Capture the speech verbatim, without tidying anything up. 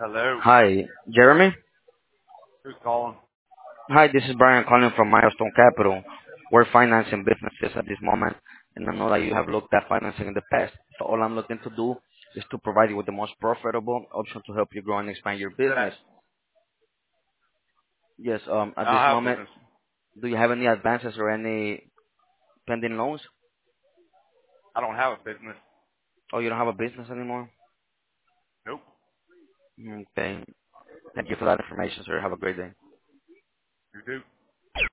Hello. Hi, Jeremy. Who's calling? Hi, this is Brian calling from Milestone Capital. We're financing businesses at this moment, and I know that you have looked at financing in the past. So all I'm looking to do is to provide you with the most profitable option to help you grow and expand your Is that? business. Yes, um, at I don't this have a moment, business. do you have any advances or any pending loans? I don't have a business. Oh, you don't have a business anymore? Nope. Okay. Thank you for that information, sir. Have a great day. You do.